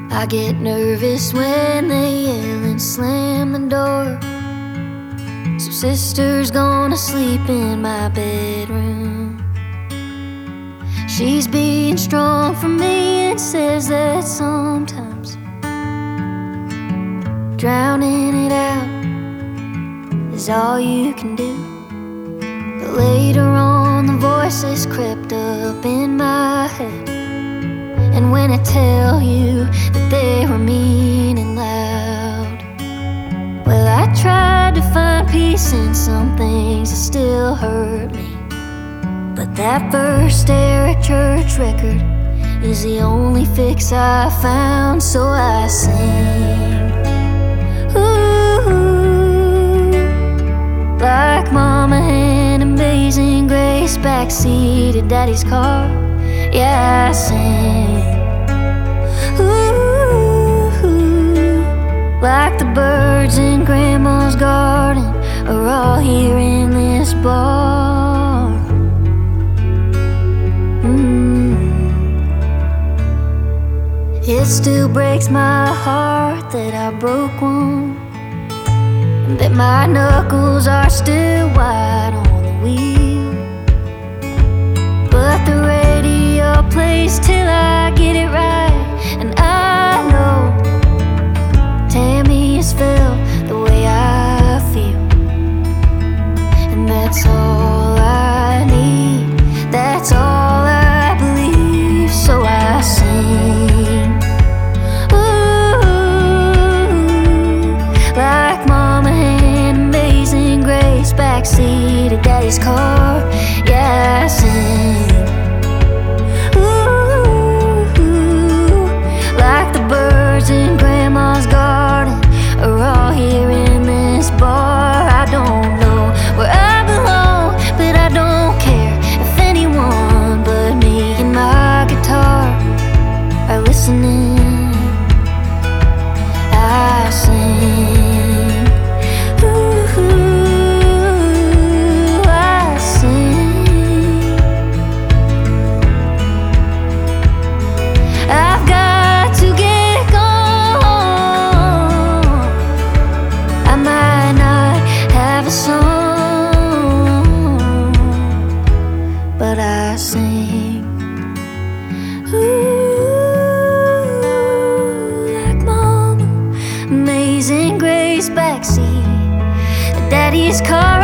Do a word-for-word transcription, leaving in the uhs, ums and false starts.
I get nervous when they yell and slam the door. So sister's gonna sleep in my bedroom. She's being strong for me and says that sometimes drowning it out is all you can do. But later on the voices crept up in my head, and when I tell you that they were mean and loud, well, I tried to find peace in some things that still hurt me. But that first Eric Church record is the only fix I found, so I sing. Ooh, like Mama and Amazing Grace, backseat of Daddy's car. Yeah, I sing. Ooh, like the birds in Grandma's garden are all here in this bar. Mm. It still breaks my heart that I broke one, and that my knuckles are still white on the wheel. But the radio plays till I get it right, and I know Tammy has felt the way I feel, and that's all I need, that's all I believe, so I sing. Ooh, like Mama and Amazing Grace, backseat of Daddy's car. Yeah, I sing. In Grandma's garden are all here in this bar. I don't know where I belong, but I don't care if anyone but me and my guitar are listening. I sing. Ooh, I sing. I've got to get song, but I sing. Ooh, like Mama, Amazing Grace, backseat Daddy's car.